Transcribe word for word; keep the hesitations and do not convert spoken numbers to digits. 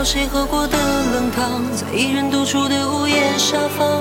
谁喝过的冷汤，在一人独处的午夜沙发。